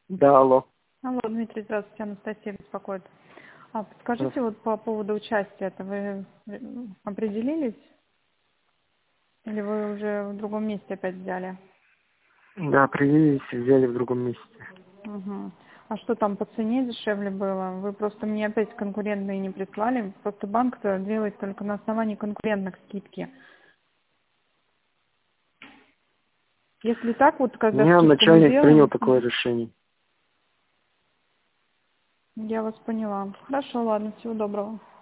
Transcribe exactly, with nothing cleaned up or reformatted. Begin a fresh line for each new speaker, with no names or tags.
Да, алло.
Алло, Дмитрий, здравствуйте, Анастасия беспокоит. А подскажите
Здравствуйте.
вот по поводу участия, это вы э, определились или вы уже в другом месте опять взяли?
Да, определились, взяли в другом месте.
Угу. А что там по цене дешевле было? Вы просто мне опять конкурентные не прислали. Просто банк-то делает только на основании конкурентных скидки. Если так, вот
У
когда
меня
скидку мы
начальник принял
делаем,
такое решение.
я вас поняла. Хорошо, ладно, всего доброго.